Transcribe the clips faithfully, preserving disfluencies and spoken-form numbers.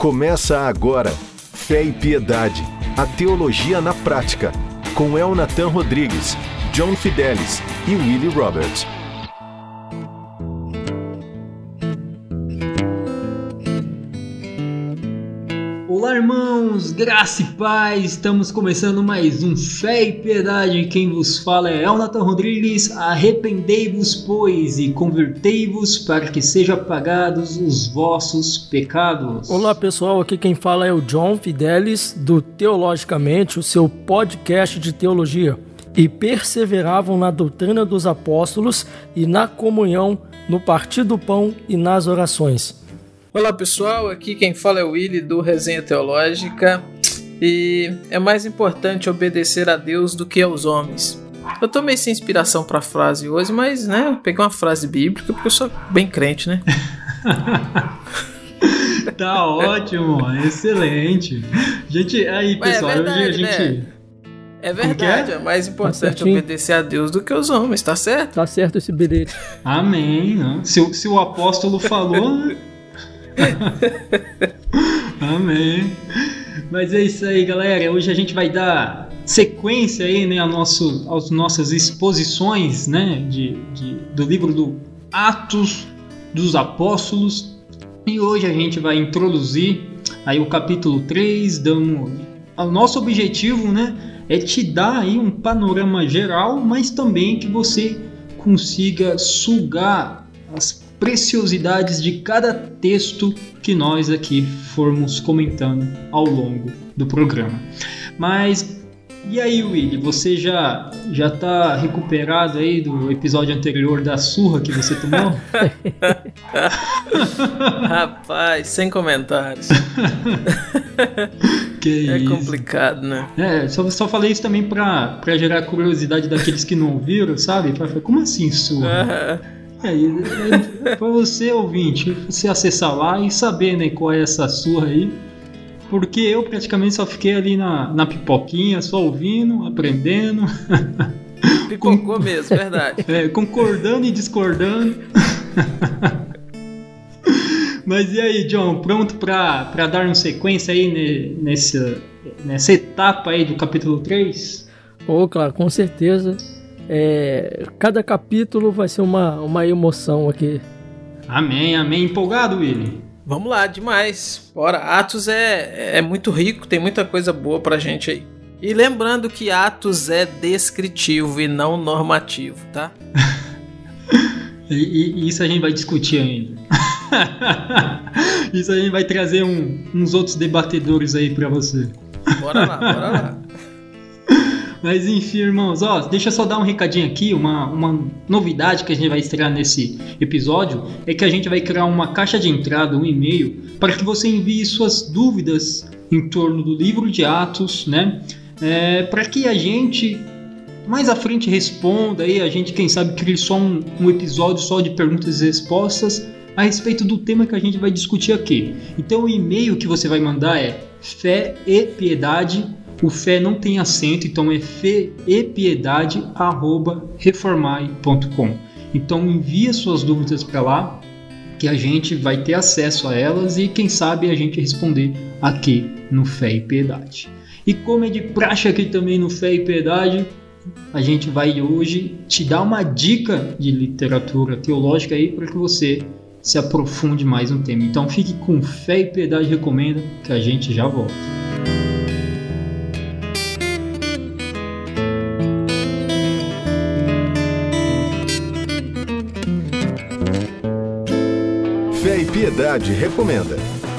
Começa agora, Fé e Piedade, a teologia na prática, com Elnatan Rodrigues, John Fidelis e Willie Roberts. Olá, irmãos, graça e paz, estamos começando mais um Fé e Piedade. Quem vos fala é Elnatan Rodrigues. Arrependei-vos, pois, e convertei-vos para que sejam apagados os vossos pecados. Olá, pessoal, aqui quem fala é o John Fidelis, do Teologicamente, o seu podcast de teologia. E perseveravam na doutrina dos apóstolos e na comunhão, no partir do pão e nas orações. Olá pessoal, aqui quem fala é o Willie do Resenha Teológica e é mais importante obedecer a Deus do que aos homens. Eu tô meio sem inspiração pra frase hoje, mas né, eu peguei uma frase bíblica porque eu sou bem crente, né? Tá ótimo, excelente. Gente, aí pessoal, é verdade, hoje a gente... Né? É verdade, é? é mais importante tá obedecer a Deus do que aos homens, tá certo? Tá certo esse bilhete. Amém. Se, se o apóstolo falou... Amém. Mas é isso aí, galera. Hoje a gente vai dar sequência aí, né, ao nosso, às nossas exposições, né, de, de, do livro do Atos dos Apóstolos. E hoje a gente vai introduzir aí o capítulo três. Damos, o nosso objetivo, né, é te dar aí um panorama geral, mas também que você consiga sugar as preciosidades de cada texto que nós aqui formos comentando ao longo do programa. Mas e aí, Willie, você já já tá recuperado aí do episódio anterior da surra que você tomou? Rapaz, sem comentários. Que é isso. Complicado, né? É, só, só falei isso também pra, pra gerar curiosidade daqueles que não ouviram, sabe? Pra falar, como assim surra? É, é, para você, ouvinte, você acessar lá e saber, né, qual é essa surra aí, porque eu praticamente só fiquei ali na, na pipoquinha, só ouvindo, aprendendo. Pipocou mesmo, verdade. É, concordando e discordando. Mas e aí, John, pronto para para dar uma sequência aí ne, nessa, nessa etapa aí do capítulo três? Oh, claro, com certeza. É, cada capítulo vai ser uma, uma emoção aqui. Amém, amém. Empolgado, Willie? Vamos lá, demais. Bora, Atos é, é muito rico, tem muita coisa boa pra gente aí. E lembrando que Atos é descritivo e não normativo, tá? e, e isso a gente vai discutir ainda. Isso a gente vai trazer um, uns outros debatedores aí pra você. Bora lá, bora lá. Mas enfim, irmãos, ó, deixa eu só dar um recadinho aqui, uma, uma novidade que a gente vai estrear nesse episódio, é que a gente vai criar uma caixa de entrada, um e-mail, para que você envie suas dúvidas em torno do livro de Atos, né? É, para que a gente mais à frente responda aí, a gente, quem sabe, crie só um, um episódio só de perguntas e respostas a respeito do tema que a gente vai discutir aqui. Então o e-mail que você vai mandar é fé e piedade. O fé não tem acento, então é fé e piedade arroba reformai ponto com. Então envia suas dúvidas para lá, que a gente vai ter acesso a elas e quem sabe a gente responder aqui no Fé e Piedade. E como é de praxe aqui também no Fé e Piedade, a gente vai hoje te dar uma dica de literatura teológica aí para que você se aprofunde mais no tema. Então fique com Fé e Piedade Recomenda, que a gente já volta. Fé e Piedade Recomenda.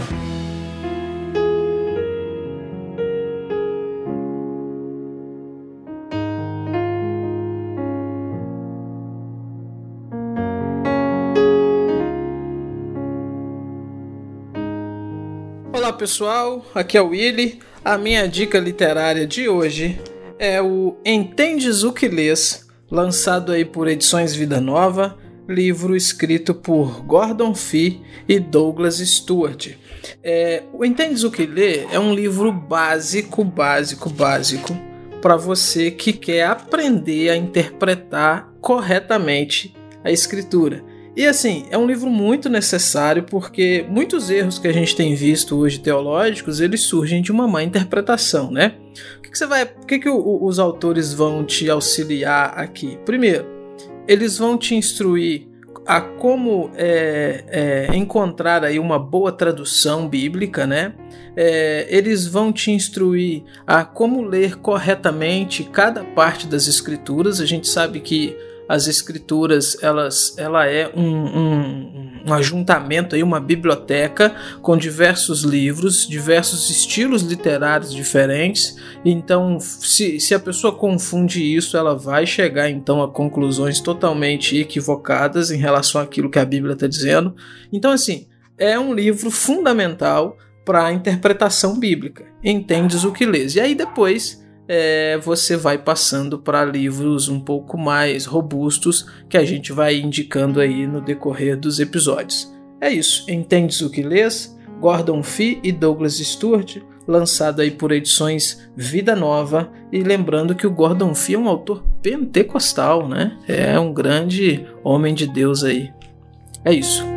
Olá pessoal, aqui é o Willie. A minha dica literária de hoje é o Entendes o que Lês, lançado aí por Edições Vida Nova, livro escrito por Gordon Fee e Douglas Stuart. É, o Entendes o que Lê é um livro básico, básico, básico para você que quer aprender a interpretar corretamente a escritura. E assim, é um livro muito necessário porque muitos erros que a gente tem visto hoje teológicos, eles surgem de uma má interpretação, né? O que, que você vai, o que, que o, os autores vão te auxiliar aqui? Primeiro, eles vão te instruir a como é, é, encontrar aí uma boa tradução bíblica, né? É, eles vão te instruir a como ler corretamente cada parte das escrituras. A gente sabe que as escrituras, elas, ela é um, um, um ajuntamento, aí, uma biblioteca com diversos livros, diversos estilos literários diferentes. Então, se, se a pessoa confunde isso, ela vai chegar então a conclusões totalmente equivocadas em relação àquilo que a Bíblia está dizendo. Então, assim, é um livro fundamental para a interpretação bíblica. Entendes o que lês. E aí depois É, você vai passando para livros um pouco mais robustos que a gente vai indicando aí no decorrer dos episódios. É isso, Entendes o que lês? Gordon Fee e Douglas Stuart, lançado aí por edições Vida Nova. E lembrando que o Gordon Fee é um autor pentecostal, né? É um grande homem de Deus aí. É isso.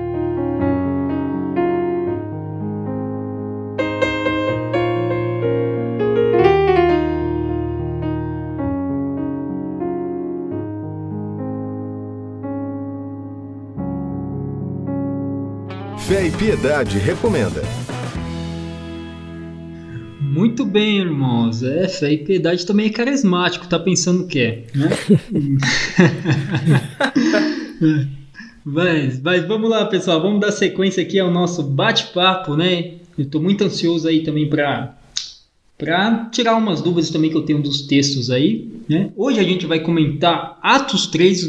Fé e Piedade recomenda. Muito bem, irmãos. É, Fé e Piedade também é carismático, tá pensando o que é, né? mas, mas vamos lá, pessoal. Vamos dar sequência aqui ao nosso bate-papo, né? Eu tô muito ansioso aí também para para tirar umas dúvidas também que eu tenho dos textos aí, né? Hoje a gente vai comentar Atos três,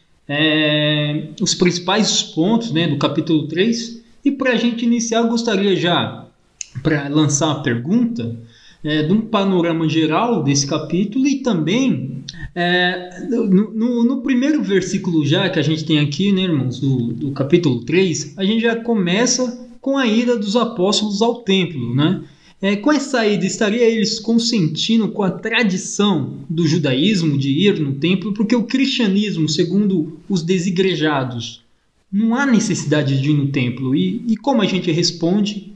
é, os principais pontos, né, do capítulo três. E para a gente iniciar, eu gostaria já, para lançar uma pergunta, é, de um panorama geral desse capítulo e também é, no, no, no primeiro versículo já que a gente tem aqui, né, irmãos, do, do capítulo três, a gente já começa com a ida dos apóstolos ao templo, né? É, com essa ida, estaria eles consentindo com a tradição do judaísmo de ir no templo, porque o cristianismo, segundo os desigrejados, não há necessidade de ir no templo. E, e como a gente responde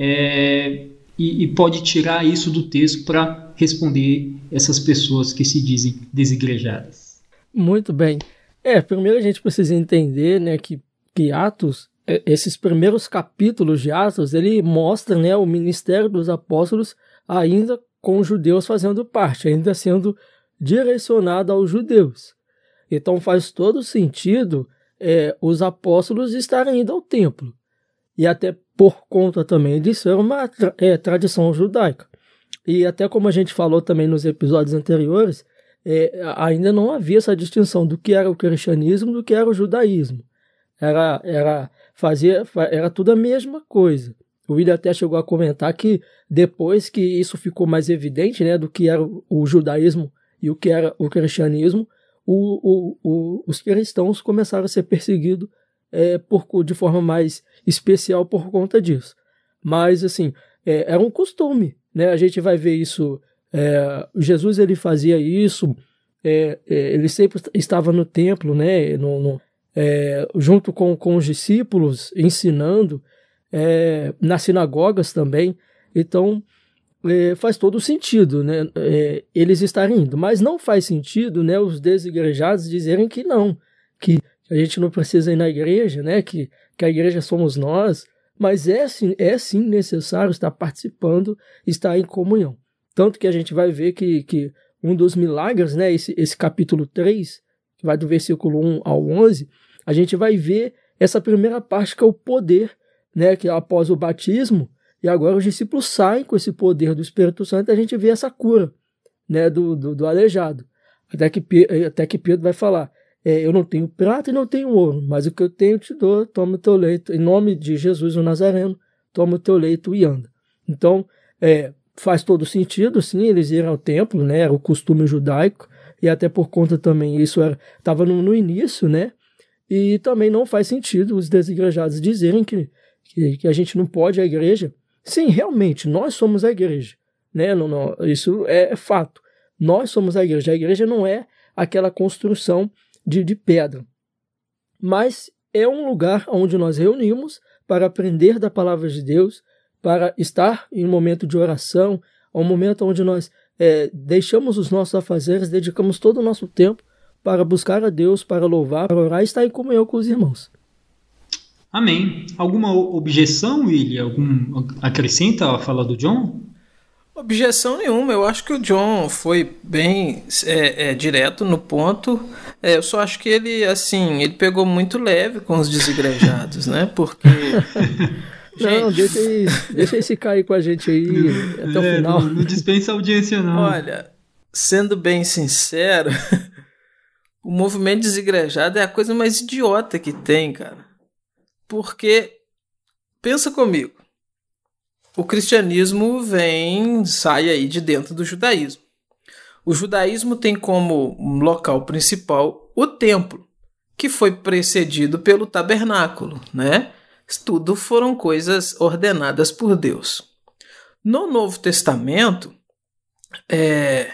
é, e, e pode tirar isso do texto para responder essas pessoas que se dizem desigrejadas? Muito bem. É, primeiro a gente precisa entender, né, que, que Atos, esses primeiros capítulos de Atos, ele mostra, né, o ministério dos apóstolos ainda com os judeus fazendo parte, ainda sendo direcionado aos judeus. Então faz todo sentido É, os apóstolos estarem indo ao templo. E até por conta também disso, é uma tra- é, tradição judaica. E até como a gente falou também nos episódios anteriores, é, ainda não havia essa distinção do que era o cristianismo do que era o judaísmo. Era, era, fazia, era tudo a mesma coisa. O William até chegou a comentar que depois que isso ficou mais evidente, né, do que era o, o judaísmo e o que era o cristianismo, O, o, o, os cristãos começaram a ser perseguidos é, por, de forma mais especial por conta disso. Mas, assim, é, era um costume, né? A gente vai ver isso. É, Jesus, ele fazia isso, é, é, ele sempre estava no templo, né? No, no, é, junto com, com os discípulos, ensinando, é, nas sinagogas também. Então, É, faz todo sentido, né, é, eles estarem indo, mas não faz sentido, né, os desigrejados dizerem que não, que a gente não precisa ir na igreja, né, que, que a igreja somos nós, mas é sim, é sim necessário estar participando, estar em comunhão. Tanto que a gente vai ver que, que um dos milagres, né, esse, esse capítulo três, que vai do versículo um ao onze, a gente vai ver essa primeira parte que é o poder, né, que é após o batismo. E agora os discípulos saem com esse poder do Espírito Santo e a gente vê essa cura, né, do, do, do aleijado. Até que, até que Pedro vai falar, é, eu não tenho prata e não tenho ouro, mas o que eu tenho eu te dou, toma o teu leito, em nome de Jesus o Nazareno, toma o teu leito e anda. Então, é, faz todo sentido, sim, eles irem ao templo, né, era o costume judaico, e até por conta também, isso estava no, no início, né, e também não faz sentido os desigrejados dizerem que, que, que a gente não pode ir à igreja. Sim, realmente, nós somos a igreja, né? Não, não, isso é fato. Nós somos a igreja. A igreja não é aquela construção de, de pedra. Mas é um lugar onde nós reunimos para aprender da palavra de Deus, para estar em um momento de oração, um momento onde nós é, deixamos os nossos afazeres, dedicamos todo o nosso tempo para buscar a Deus, para louvar, para orar e estar em comunhão com os irmãos. Amém. Alguma objeção, William? Algum acrescenta a fala do John? Objeção nenhuma. Eu acho que o John foi bem é, é, direto no ponto. É, eu só acho que ele, assim, ele pegou muito leve com os desigrejados, né? Porque... Não, deixa, deixa esse cair com a gente aí até o é, final. Não, não dispensa audiência, não. Olha, sendo bem sincero, o movimento desigrejado é a coisa mais idiota que tem, cara. Porque, pensa comigo, o cristianismo vem, sai aí de dentro do judaísmo. O judaísmo tem como local principal o templo, que foi precedido pelo tabernáculo, né? Tudo foram coisas ordenadas por Deus. No Novo Testamento, é,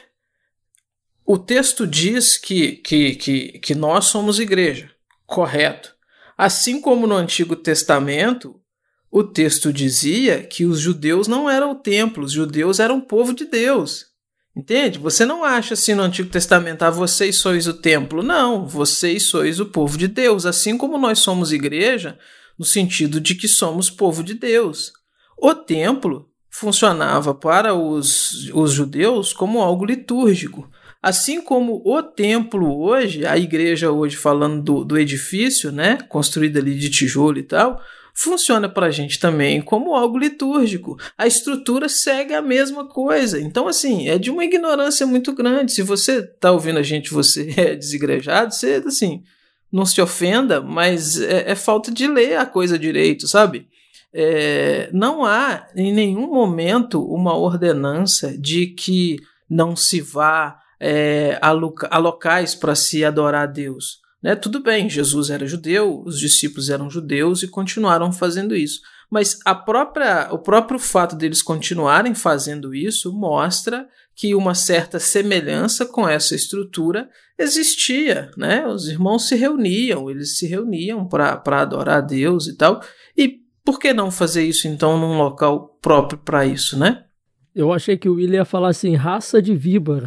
o texto diz que, que, que, que nós somos igreja, correto. Assim como no Antigo Testamento, o texto dizia que os judeus não eram o templo, os judeus eram o povo de Deus. Entende? Você não acha assim no Antigo Testamento, ah, vocês sois o templo. Não, vocês sois o povo de Deus. Assim como nós somos igreja, no sentido de que somos povo de Deus. O templo funcionava para os, os judeus como algo litúrgico. Assim como o templo hoje, a igreja hoje falando do, do edifício, né, construída ali de tijolo e tal, funciona para a gente também como algo litúrgico. A estrutura segue a mesma coisa. Então, assim, é de uma ignorância muito grande. Se você está ouvindo a gente, você é desigrejado, você, assim, não se ofenda, mas é, é falta de ler a coisa direito, sabe? É, não há em nenhum momento uma ordenança de que não se vá É, a, loca- a locais para se adorar a Deus. Né? Tudo bem, Jesus era judeu, os discípulos eram judeus e continuaram fazendo isso. Mas a própria, o próprio fato deles continuarem fazendo isso mostra que uma certa semelhança com essa estrutura existia. Né? Os irmãos se reuniam, eles se reuniam para adorar a Deus e tal. E por que não fazer isso então num local próprio para isso, né? Eu achei que o William ia falar assim, raça de víbora.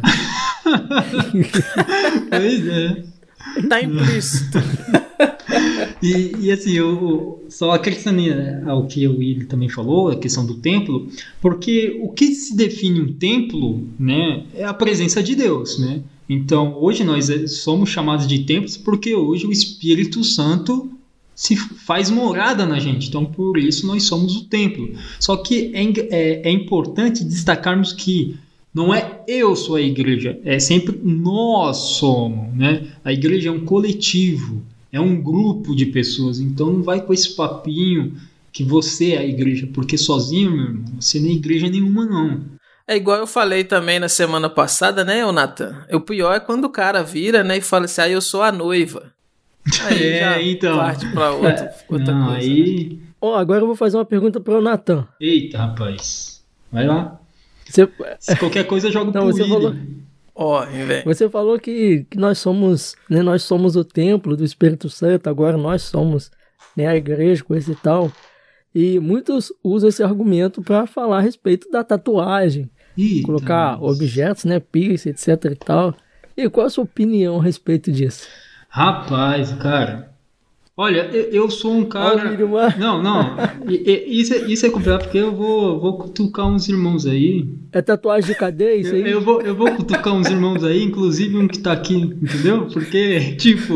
Pois é. Tá implícito. E, e assim, eu, eu só acrescentando, né, ao que o William também falou, a questão do templo, porque o que se define um templo, né, é a presença de Deus, né? Então, hoje nós somos chamados de templos porque hoje o Espírito Santo se faz morada na gente. Então, por isso nós somos o templo. Só que é, é, é importante destacarmos que não é eu sou a igreja, é sempre nós somos, né? A igreja é um coletivo, é um grupo de pessoas. Então não vai com esse papinho que você é a igreja, porque sozinho, meu irmão, você não é igreja nenhuma, não. É igual eu falei também na semana passada, né, Nathan? O pior é quando o cara vira, né, e fala assim, ah, eu sou a noiva. Aí é, já então. parte pra outra, outra não, coisa. Aí... Né? Ó, agora eu vou fazer uma pergunta para o Nathan. Eita, rapaz. Vai lá. Você... Se qualquer coisa, eu jogo Não, pro você William. falou... Ó, velho. Você falou que, que nós somos, né, nós somos o templo do Espírito Santo, agora nós somos, né, a igreja, coisa e tal. E muitos usam esse argumento para falar a respeito da tatuagem, Eita, colocar nossa. objetos, né, piercing, etc e tal. E qual a sua opinião a respeito disso? Rapaz, cara. Olha, eu, eu sou um cara... Olha, Wilmar. Não, não. E- e- Isso é, isso é complicado porque eu vou, vou cutucar uns irmãos aí. É tatuagem de cadeia isso Eu, aí? eu vou, eu vou cutucar uns irmãos aí, inclusive um que tá aqui, entendeu? Porque, tipo...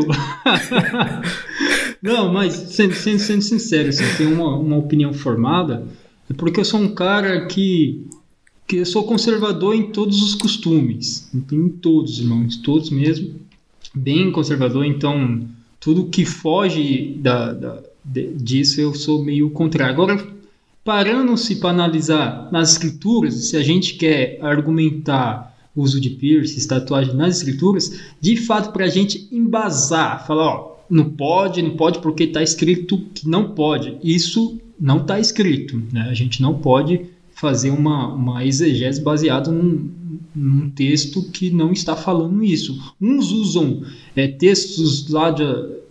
Não, mas sendo, sendo, sendo sincero, assim, eu tenho uma, uma opinião formada, é porque eu sou um cara que... que eu sou conservador em todos os costumes. Em todos, irmãos, todos mesmo. Bem conservador, então... Tudo que foge da, da, de, disso eu sou meio contrário. Agora, parando-se para analisar nas escrituras, se a gente quer argumentar o uso de piercing, tatuagem nas escrituras, de fato para a gente embasar, falar, ó, não pode, não pode porque está escrito que não pode. Isso não está escrito, né? A gente não pode fazer uma, uma exegese baseada num, num texto que não está falando isso. Uns usam é, textos lá de,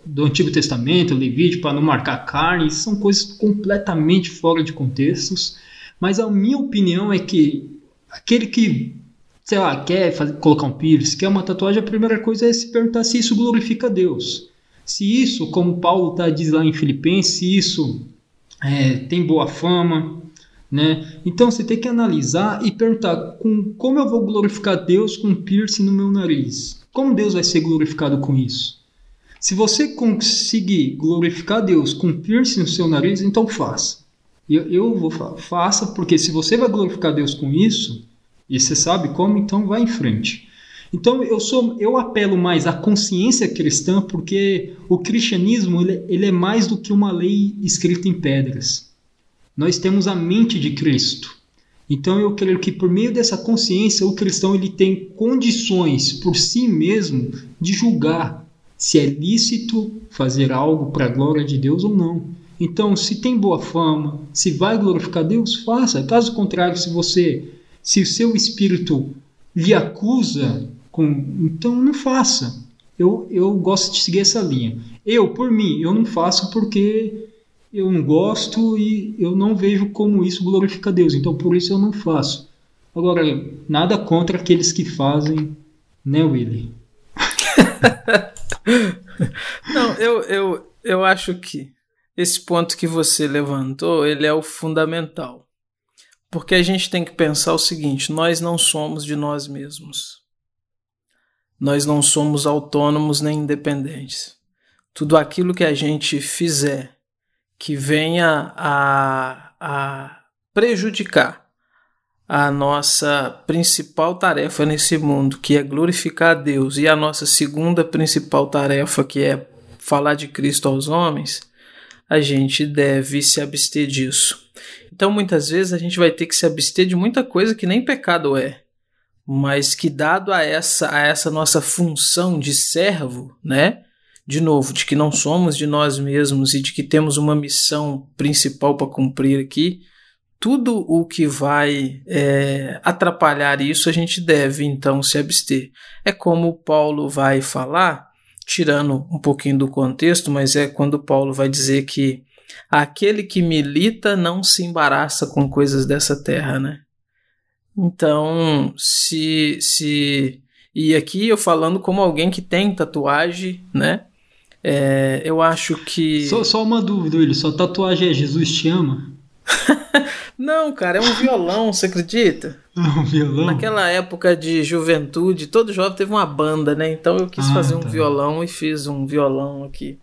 do Antigo Testamento, Levítico, para não marcar carne, são coisas completamente fora de contextos. Mas a minha opinião é que aquele que, sei lá, quer fazer, colocar um piercing, quer uma tatuagem, a primeira coisa é se perguntar se isso glorifica a Deus. Se isso, como Paulo tá, diz lá em Filipenses, se isso é, tem boa fama, né? Então você tem que analisar e perguntar com, como eu vou glorificar Deus com um piercing no meu nariz? Como Deus vai ser glorificado com isso? Se você conseguir glorificar Deus com um piercing no seu nariz, então faça. Eu, eu vou falar, faça, porque se você vai glorificar Deus com isso, e você sabe como, então vai em frente. Então eu, sou, eu apelo mais à consciência cristã, porque o cristianismo ele, ele é mais do que uma lei escrita em pedras. Nós temos a mente de Cristo. Então eu creio que por meio dessa consciência o cristão ele tem condições por si mesmo de julgar se é lícito fazer algo para a glória de Deus ou não. Então se tem boa fama, se vai glorificar Deus, faça. Caso contrário, se você, se o seu espírito lhe acusa, com, então não faça. Eu, eu gosto de seguir essa linha. Eu, por mim, eu não faço porque eu não gosto e eu não vejo como isso glorifica a Deus. Então, por isso eu não faço. Agora, nada contra aqueles que fazem, né, Willy? Não, eu, eu, eu acho que esse ponto que você levantou, ele é o fundamental. Porque a gente tem que pensar o seguinte, nós não somos de nós mesmos. Nós não somos autônomos nem independentes. Tudo aquilo que a gente fizer que venha a, a prejudicar a nossa principal tarefa nesse mundo, que é glorificar a Deus, e a nossa segunda principal tarefa, que é falar de Cristo aos homens, a gente deve se abster disso. Então, muitas vezes, a gente vai ter que se abster de muita coisa que nem pecado é, mas que dado a essa, a essa nossa função de servo, né? De novo, de que não somos de nós mesmos e de que temos uma missão principal para cumprir aqui, tudo o que vai é, atrapalhar isso, a gente deve, então, se abster. É como Paulo vai falar, tirando um pouquinho do contexto, mas é quando Paulo vai dizer que aquele que milita não se embaraça com coisas dessa terra, né? Então, se... se e aqui eu falando como alguém que tem tatuagem, né? É, eu acho que... Só, só uma dúvida, Willy. Sua tatuagem é Jesus te ama? Não, cara, é um violão, você acredita? É um violão? Naquela época de juventude, todo jovem teve uma banda, né? Então eu quis ah, fazer um tá. violão e fiz um violão aqui.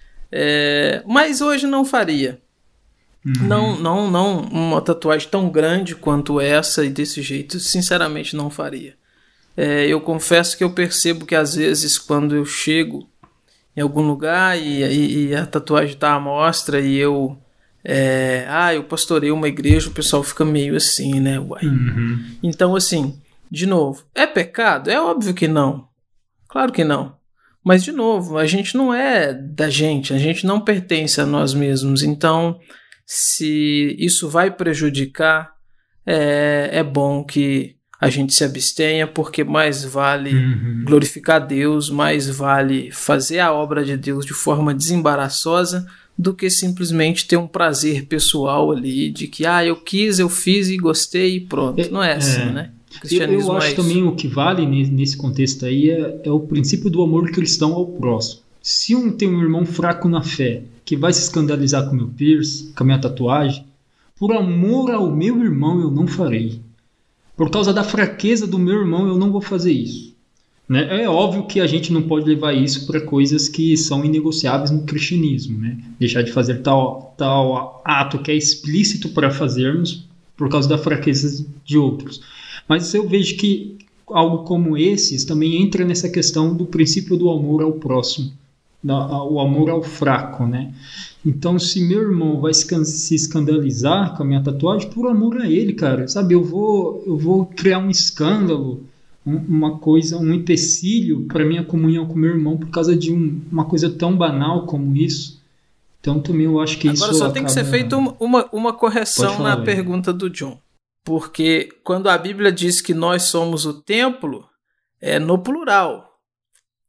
É, mas hoje não faria. Uhum. Não, não, não uma tatuagem tão grande quanto essa e desse jeito, sinceramente não faria. É, eu confesso que eu percebo que às vezes quando eu chego em algum lugar e, e, e a tatuagem está à mostra e eu é, ah, eu pastorei uma igreja, o pessoal fica meio assim, né? Uai. Uhum. Então, assim, de novo, é pecado? É óbvio que não. Claro que não. Mas, de novo, a gente não é da gente, a gente não pertence a nós mesmos. Então, se isso vai prejudicar, é, é bom que a gente se abstenha, porque mais vale uhum. glorificar Deus, mais vale fazer a obra de Deus de forma desembaraçosa do que simplesmente ter um prazer pessoal ali de que, ah, eu quis, eu fiz e gostei e pronto. É, não é assim, é. né? Eu, eu acho é também o que vale nesse contexto aí é, é o princípio do amor cristão ao próximo. Se um tem um irmão fraco na fé, que vai se escandalizar com o meu piercing, com a minha tatuagem, por amor ao meu irmão eu não farei. Por causa da fraqueza do meu irmão, eu não vou fazer isso. Né? É óbvio que a gente não pode levar isso para coisas que são inegociáveis no cristianismo. Né? Deixar de fazer tal, tal ato que é explícito para fazermos por causa da fraqueza de outros. Mas eu vejo que algo como esses também entra nessa questão do princípio do amor ao próximo. O amor ao fraco, né? Então, se meu irmão vai se escandalizar com a minha tatuagem, por amor a ele, cara, sabe? Eu vou, eu vou criar um escândalo, uma coisa, um empecilho para minha comunhão com meu irmão por causa de um, uma coisa tão banal como isso. Então, também eu acho que Agora, isso Agora só acaba... tem que ser feita uma, uma correção falar, na aí. pergunta do John. Porque quando a Bíblia diz que nós somos o templo, é no plural.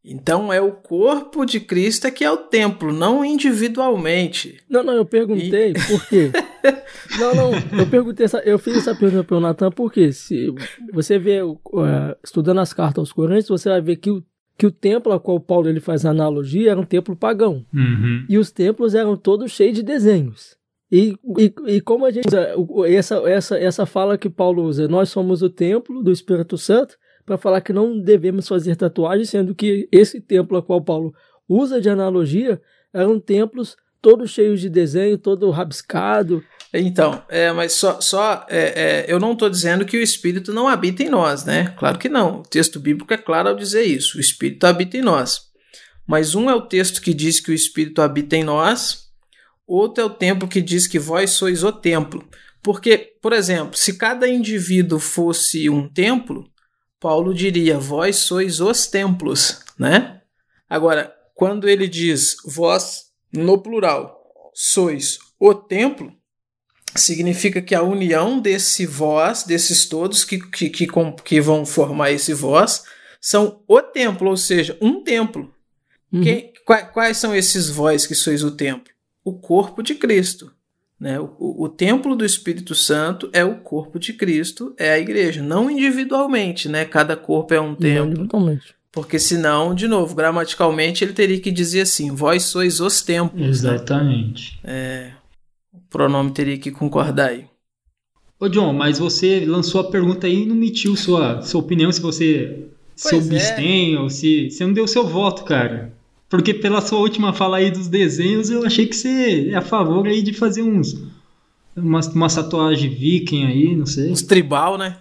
Então é o corpo de Cristo que é o templo, não individualmente. Não, não, eu perguntei e... por quê. Não, não, eu perguntei, essa, eu fiz essa pergunta para o Natan porque se você vê, uh, estudando as cartas aos Coríntios, você vai ver que o, que o templo a qual Paulo ele faz a analogia era um templo pagão. Uhum. E os templos eram todos cheios de desenhos. E, e, e como a gente usa essa, essa, essa fala que Paulo usa, nós somos o templo do Espírito Santo, para falar que não devemos fazer tatuagem, sendo que esse templo a qual Paulo usa de analogia eram templos todos cheios de desenho, todo rabiscado. Então, é, mas só, só é, é, eu não estou dizendo que o Espírito não habita em nós, né? Claro que não. O texto bíblico é claro ao dizer isso. O Espírito habita em nós. Mas um é o texto que diz que o Espírito habita em nós, outro é o templo que diz que vós sois o templo. Porque, por exemplo, se cada indivíduo fosse um templo, Paulo diria, vós sois os templos, né? Agora, quando ele diz, vós, no plural, sois o templo, significa que a união desse vós, desses todos que, que, que, que vão formar esse vós, são o templo, ou seja, um templo. Uhum. Quem, quais, quais são esses vós que sois o templo? O corpo de Cristo. Né? O, o, o templo do Espírito Santo é o corpo de Cristo, é a igreja, não individualmente, né? Cada corpo é um templo. Porque senão, de novo, gramaticalmente ele teria que dizer assim, vós sois os templos. Exatamente. Né? É, o pronome teria que concordar aí. Ô John, mas você lançou a pergunta aí e não emitiu sua, sua opinião se você se abstém é. ou se você não deu seu voto, cara. Porque pela sua última fala aí dos desenhos, eu achei que você é a favor aí de fazer uns uma, uma tatuagem viking aí, não sei. Uns tribal, né?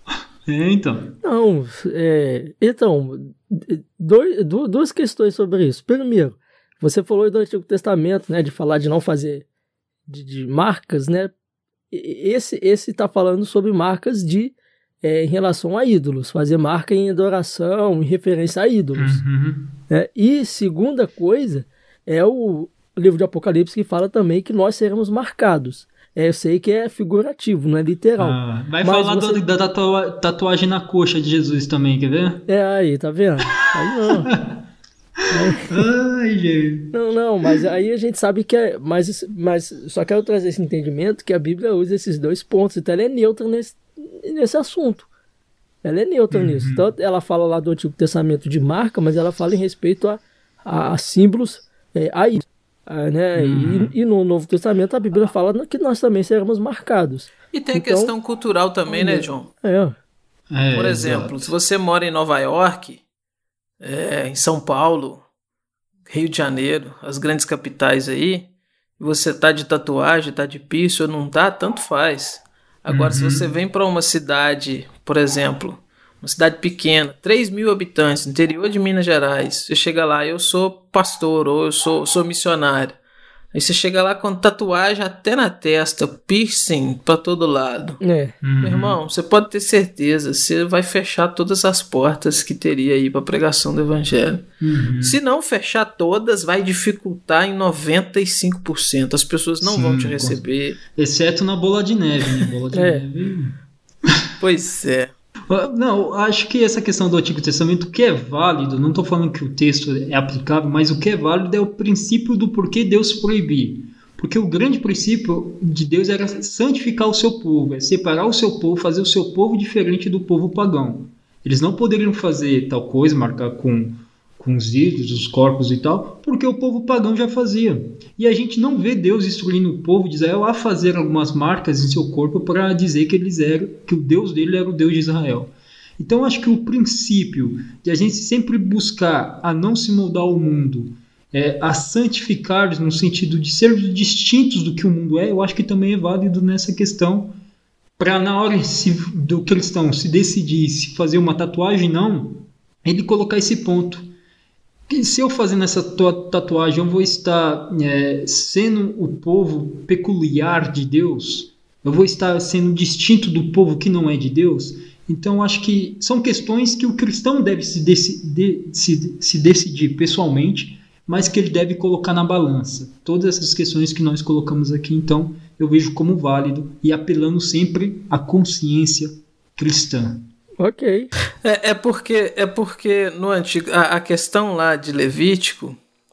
É, então. Não, é, então, dois, duas questões sobre isso. Primeiro, você falou do Antigo Testamento, né, de falar de não fazer de, de marcas, né? Esse esse tá falando sobre marcas de É, em relação a ídolos, fazer marca em adoração, em referência a ídolos. Uhum. É, e segunda coisa é o livro de Apocalipse que fala também que nós seremos marcados. É, eu sei que é figurativo, não é literal. Ah, vai falar você... do, da tatua- tatuagem na coxa de Jesus também, quer ver? É, aí, tá vendo? Aí não. Ai, gente. Não, não, mas aí a gente sabe que é. Mas, mas só quero trazer esse entendimento que a Bíblia usa esses dois pontos, então ela é neutra nesse, nesse assunto. Ela é neutra uhum. nisso. Então ela fala lá do Antigo Testamento de marca, mas ela fala em respeito a, a, a símbolos, é, a isso. Ah, né? Uhum. E, e no Novo Testamento a Bíblia fala que nós também seremos marcados. E tem então, a questão cultural também, né, John? É. é Por exemplo, exato. Se você mora em Nova York, é, em São Paulo, Rio de Janeiro, as grandes capitais aí, e você tá de tatuagem, tá de piercing ou não tá, tanto faz. Agora, uhum. se você vem para uma cidade, por exemplo, uma cidade pequena, três mil habitantes, interior de Minas Gerais, você chega lá, eu sou pastor ou eu sou, sou missionário. Aí você chega lá com tatuagem até na testa, piercing pra todo lado. É. Uhum. Meu irmão, você pode ter certeza, você vai fechar todas as portas que teria aí pra pregação do evangelho. Uhum. Se não fechar todas, vai dificultar em noventa e cinco por cento. As pessoas não Sim, vão te receber. Exceto na bola de neve, né? Bola de é. neve. Pois é. Não, acho que essa questão do Antigo Testamento, o que é válido, não estou falando que o texto é aplicável, mas o que é válido é o princípio do porquê Deus proibir. Porque o grande princípio de Deus era santificar o seu povo, é separar o seu povo, fazer o seu povo diferente do povo pagão. Eles não poderiam fazer tal coisa, marcar com, com os ídolos, os corpos e tal, porque o povo pagão já fazia. E a gente não vê Deus instruindo o povo de Israel a fazer algumas marcas em seu corpo para dizer que eles eram, que o Deus dele era o Deus de Israel. Então acho que o princípio de a gente sempre buscar a não se moldar ao mundo, é, a santificar no sentido de ser distintos do que o mundo é, eu acho que também é válido nessa questão, para na hora se, do cristão se decidir se fazer uma tatuagem não, ele colocar esse ponto. Se eu fazendo essa tatuagem, eu vou estar é, sendo o povo peculiar de Deus? Eu vou estar sendo distinto do povo que não é de Deus? Então, acho que são questões que o cristão deve se, deci- de- se, se decidir pessoalmente, mas que ele deve colocar na balança. Todas essas questões que nós colocamos aqui, então, eu vejo como válido e apelando sempre à consciência cristã. Ok. É, é porque, é porque no antigo, a, a questão lá de Levítico,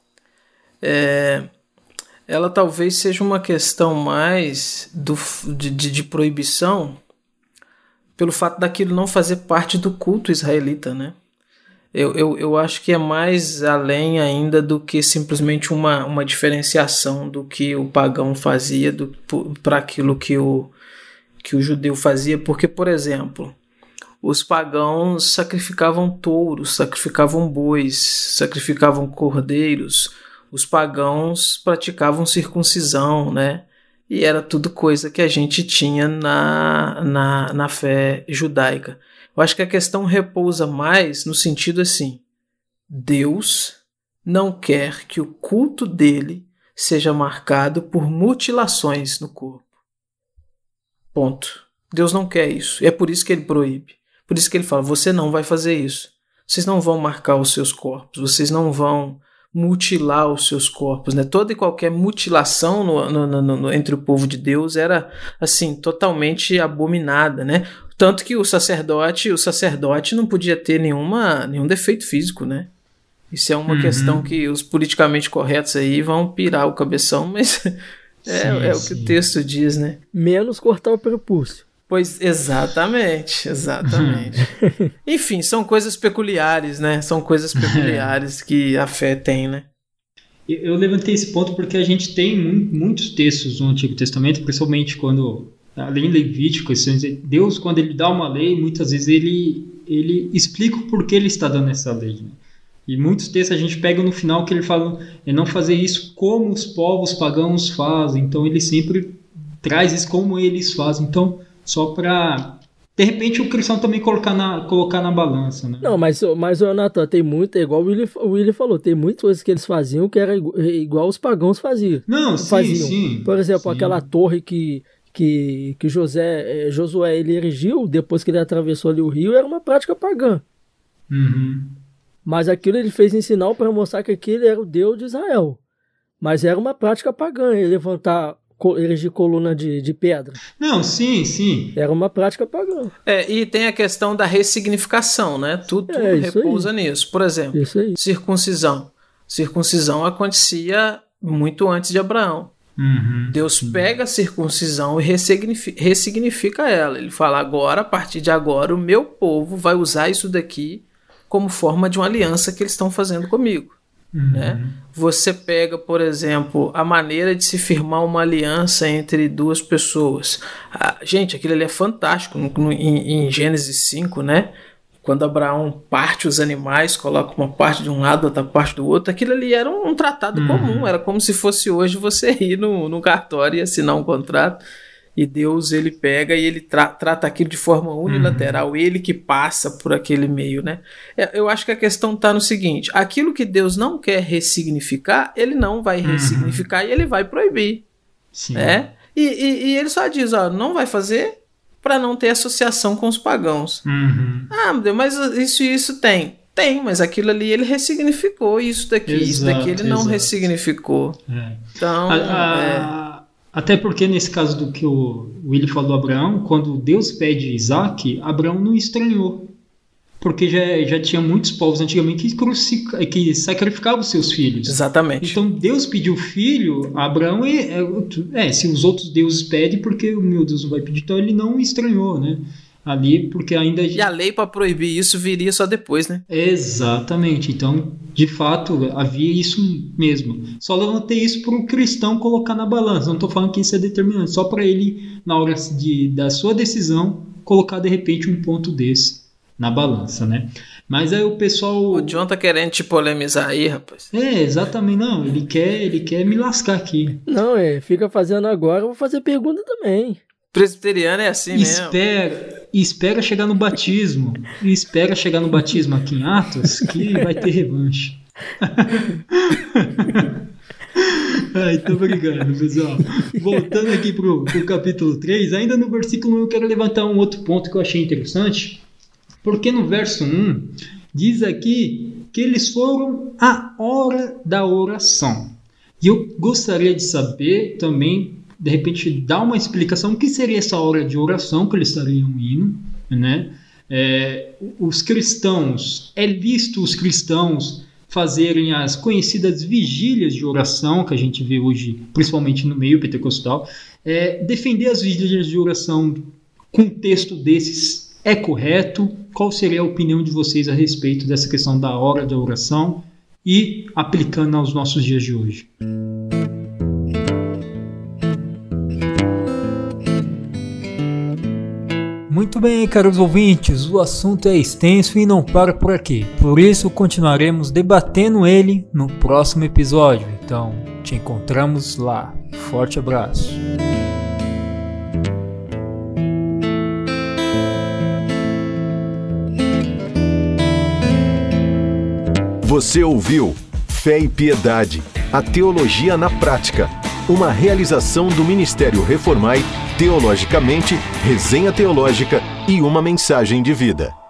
é, ela talvez seja uma questão mais do, de, de, de proibição pelo fato daquilo não fazer parte do culto israelita, né? Eu, eu, eu acho que é mais além ainda do que simplesmente uma, uma diferenciação do que o pagão fazia para aquilo que o, que o judeu fazia. Porque, por exemplo, os pagãos sacrificavam touros, sacrificavam bois, sacrificavam cordeiros. Os pagãos praticavam circuncisão, né? E era tudo coisa que a gente tinha na, na, na fé judaica. Eu acho que a questão repousa mais no sentido assim: Deus não quer que o culto dele seja marcado por mutilações no corpo. Ponto. Deus não quer isso. E é por isso que ele proíbe. Por isso que ele fala: você não vai fazer isso. Vocês não vão marcar os seus corpos. Vocês não vão mutilar os seus corpos, né? Toda e qualquer mutilação no, no, no, no, entre o povo de Deus era assim totalmente abominada, né? Tanto que o sacerdote, o sacerdote não podia ter nenhuma, nenhum defeito físico, né? Isso é uma uhum. questão que os politicamente corretos aí vão pirar o cabeção, mas é, sim, é o que o texto diz, né? Menos cortar o prepúcio. Pois, exatamente, exatamente. Enfim, são coisas peculiares, né? São coisas peculiares que a fé tem, né? Eu levantei esse ponto porque a gente tem muitos textos no Antigo Testamento, principalmente quando, além de Levítico, Deus, quando ele dá uma lei, muitas vezes ele, ele explica o porquê ele está dando essa lei, né? E muitos textos a gente pega no final que ele fala é não fazer isso como os povos pagãos fazem, então ele sempre traz isso como eles fazem, então só para, de repente, o cristão também colocar na, colocar na balança, né? Não, mas, mas Natan, tem muito, é igual o Willy, o Willy falou, tem muitas coisas que eles faziam que era igual, igual os pagãos faziam. Não, sim, faziam. sim. Por exemplo, sim. aquela torre que, que, que José, Josué ele erigiu depois que ele atravessou ali o rio, era uma prática pagã. Uhum. Mas aquilo ele fez em sinal para mostrar que aquele era o Deus de Israel. Mas era uma prática pagã, ele levantar... erigir coluna de, de pedra. Não, sim, sim. Era uma prática pagã. É, e tem a questão da ressignificação, né? Tudo, tudo é, repousa aí. nisso. Por exemplo, circuncisão. Circuncisão acontecia muito antes de Abraão. Uhum, Deus sim. pega a circuncisão e ressignifica, ressignifica ela. Ele fala: agora, a partir de agora, o meu povo vai usar isso daqui como forma de uma aliança que eles estão fazendo comigo. Uhum. Né? Você pega, por exemplo, a maneira de se firmar uma aliança entre duas pessoas. Ah, gente, aquilo ali é fantástico no, no, em, em Gênesis cinco, né? Quando Abraão parte os animais, coloca uma parte de um lado, outra parte do outro, aquilo ali era um, um tratado uhum. comum, era como se fosse hoje você ir no, no cartório e assinar um contrato. E Deus, ele pega e ele tra- trata aquilo de forma unilateral, uhum. ele que passa por aquele meio, né? Eu acho que a questão está no seguinte: aquilo que Deus não quer ressignificar, ele não vai uhum. ressignificar e ele vai proibir. Sim. Né? E, e, e ele só diz, ó, não vai fazer para não ter associação com os pagãos. Uhum. Ah, meu Deus, mas isso e isso tem. Tem, mas aquilo ali ele ressignificou, isso daqui, exato, isso daqui ele não exato. ressignificou. É. Então, a, a... é... Até porque nesse caso do que o Willy falou do Abraão, quando Deus pede Isaac, Abraão não estranhou. Porque já, já tinha muitos povos antigamente que, crucific... que sacrificavam os seus filhos. Exatamente. Então Deus pediu filho, Abraão é, é, é, se os outros deuses pedem, porque o meu Deus não vai pedir, então ele não estranhou, né? Ali, porque ainda... E a lei para proibir isso viria só depois, né? Exatamente. Então, de fato, havia isso mesmo. Só levantei isso para o cristão colocar na balança. Não estou falando que isso é determinante. Só para ele, na hora de, da sua decisão, colocar, de repente, um ponto desse na balança, né? Mas aí o pessoal... O John tá querendo te polemizar aí, rapaz. É, exatamente. Não, ele quer, ele quer me lascar aqui. Não, é, fica fazendo agora, eu vou fazer pergunta também. Presbiteriano é assim espera, mesmo. Espera chegar no batismo. Espera chegar no batismo aqui em Atos, que vai ter revanche. Ai, tô brincando, pessoal. Voltando aqui pro, pro capítulo três, ainda no versículo um eu quero levantar um outro ponto que eu achei interessante. Porque no verso um diz aqui que eles foram à hora da oração. E eu gostaria de saber também, de repente, dar uma explicação o que seria essa hora de oração que eles estariam indo, né? É, os cristãos, é visto os cristãos fazerem as conhecidas vigílias de oração, que a gente vê hoje, principalmente no meio pentecostal. É, defender as vigílias de oração com um texto desses é correto? Qual seria a opinião de vocês a respeito dessa questão da hora da oração e aplicando aos nossos dias de hoje? Muito bem, caros ouvintes, o assunto é extenso e não para por aqui. Por isso, continuaremos debatendo ele no próximo episódio. Então, te encontramos lá. Forte abraço. Você ouviu Fé e Piedade, a teologia na prática. Uma realização do Ministério Reformai, Teologicamente, Resenha Teológica e uma mensagem de vida.